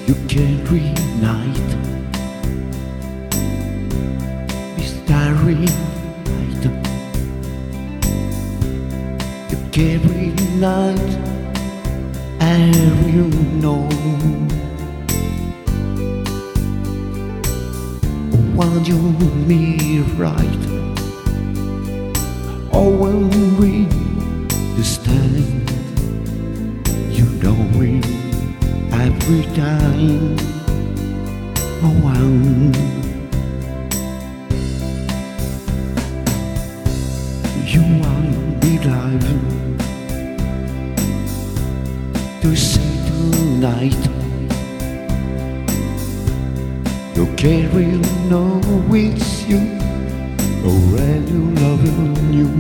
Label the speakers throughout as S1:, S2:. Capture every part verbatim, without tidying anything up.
S1: You can't reignite this starry night. You can't reignite, and you know want you me right. Oh, when we stand, you know it every time. Oh, one, you want me live to say tonight. You can't really know it's you, already loving you.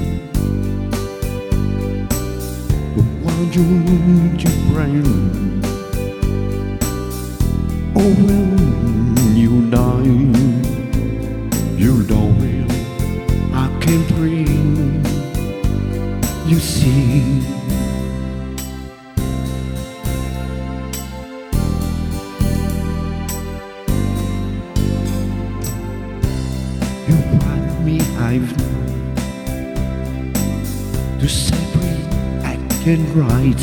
S1: But want you to bring, oh, when you die, you know it, I can't breathe, you see. You find me, I've to separate act and right.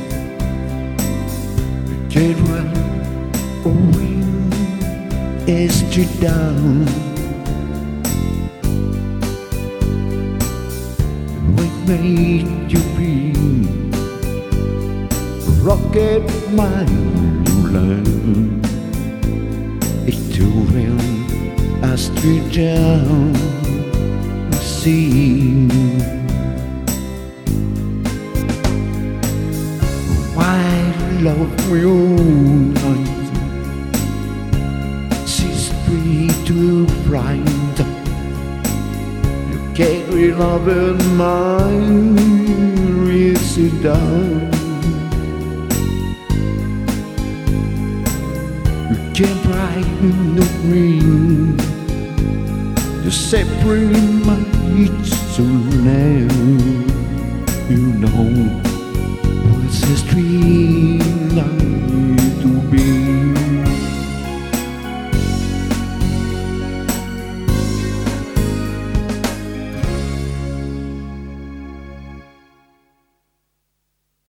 S1: You can't run away as you down. What made you be rocket my love? It's too real. I street down the sea. Why love you night? She's free to find. You carry love in mind, is it down? You can't brighten the green. You separate my heat so now. You know what's the street.